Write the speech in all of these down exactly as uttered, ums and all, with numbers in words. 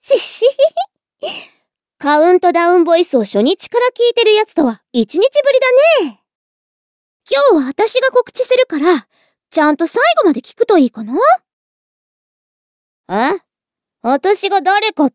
ちしカウントダウンボイスを初日から聞いてるやつとは一日ぶりだね。今日は私が告知するから、ちゃんと最後まで聞くといいかな？え？私が誰かって？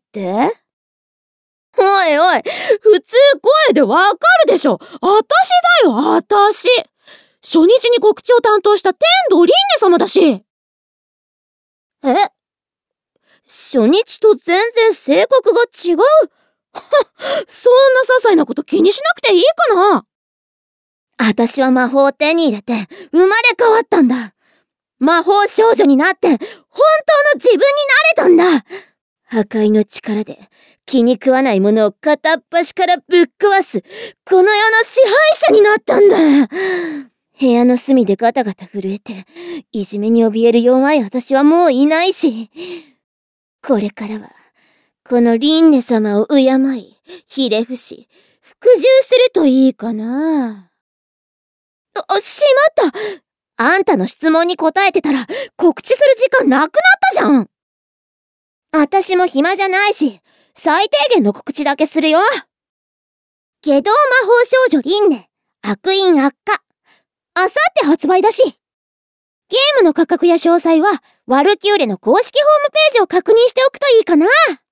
おいおい、普通声でわかるでしょ。あたしだよ、あたし。初日に告知を担当した天童凛音様だし。え？初日と全然性格が違う？そんな些細なこと気にしなくていいかな？あたしは魔法を手に入れて生まれ変わったんだ。魔法少女になって本当の自分になれたんだ。破壊の力で気に食わないものを片っ端からぶっ壊すこの世の支配者になったんだ。部屋の隅でガタガタ震えていじめに怯える弱い私はもういないし、これからはこの凛音様を敬いひれ伏し服従するといいかな。あ、しまった。あんたの質問に答えてたら告知する時間なくなったじゃん。あたしも暇じゃないし、最低限の告知だけするよ。下道魔法少女凛音、悪印悪化。あさって発売だし。ゲームの価格や詳細は、ワルキューレの公式ホームページを確認しておくといいかな。